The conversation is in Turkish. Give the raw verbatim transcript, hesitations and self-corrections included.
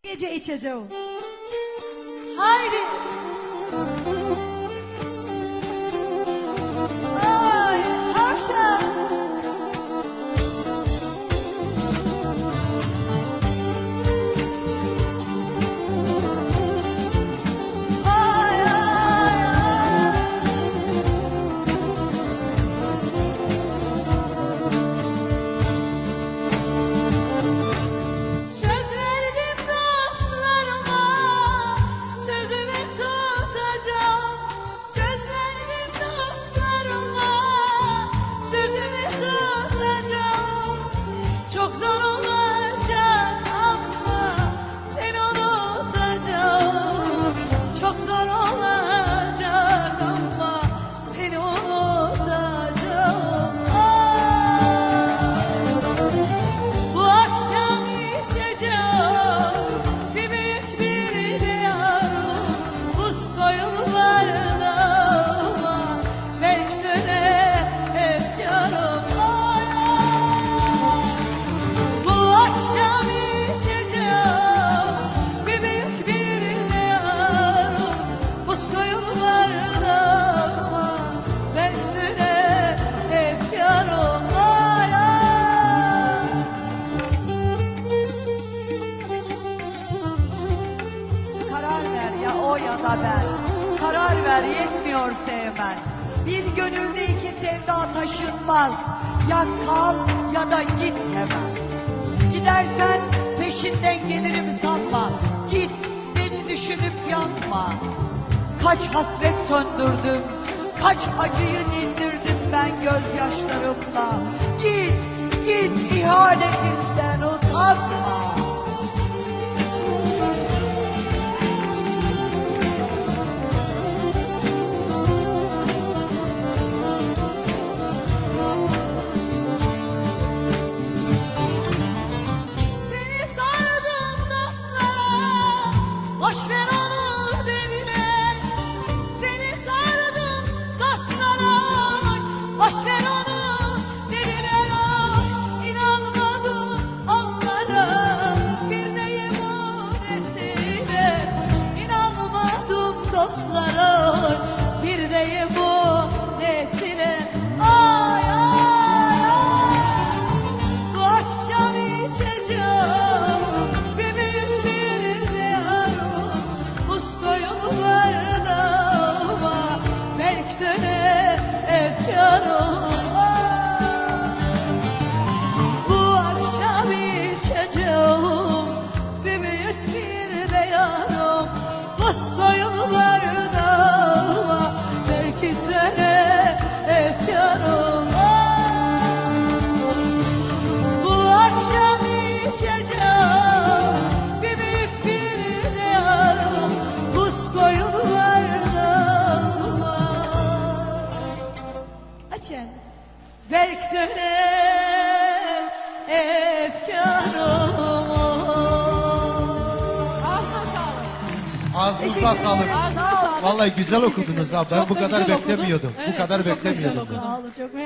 Gece içeceğim. Haydi. Ay akşam. Ay ay ay. Söz verdim dostlarıma, sözümü tutacağım. Söz verdim dostlarıma, sözümü tutacağım. Çok zor olacak ama seni unutacağım. Çok zor olacak ama seni unutacağım. Ay. Bu akşam içeceğim bir büyük bir diyarım. Buz koyullar dağıma, belki söne efkarım. Ay, ay. Bu akşam içeceğim bir büyük bir diyarım. Buz koyullar dağıma, belki söne efkarım. Ay, ay. Karar ver ya o ya da ben. Karar ver, yetmiyor sevmen. Bir gönülde iki sevda taşınmaz. Ya kal ya da git hemen. Gidersen peşinden gelirim sanma. Git, beni düşünüp yanma. Kaç hasret söndürdüm, kaç acıyı dindirdim ben gözyaşlarımla. Git, git, ihanetinden utanma. Seni sardım dostlara, boş ver onu dediler. Seni sardım dostlara, boş ver onu dediler. Ay, inanmadım onlara, bir de yemin ettiler. İnanmadım dostlara, bir de yemin ettiler. Ay ay ay. Bu akşam içeceğim bir büyük bir diyarım. Buz koyullar dağıma, belki söne efkarım. Bu akşam içeceğim bir büyük bir diyarım. Buz koyullar dağıma, belki söne efkarım. Bu akşam içeceğim bir büyük bir diyarım. Buz koyullar dağıma. Açın. Belki söne efkarım. Ağzına sağlık. Ağzınıza sağlık. Ağzına sağlık. Vallahi güzel okudunuz ha. Ben Çok bu da kadar güzel okudun. beklemiyordum. Evet, Bu kadar çok da güzel beklemiyordum. okudun. Sağ olun, çok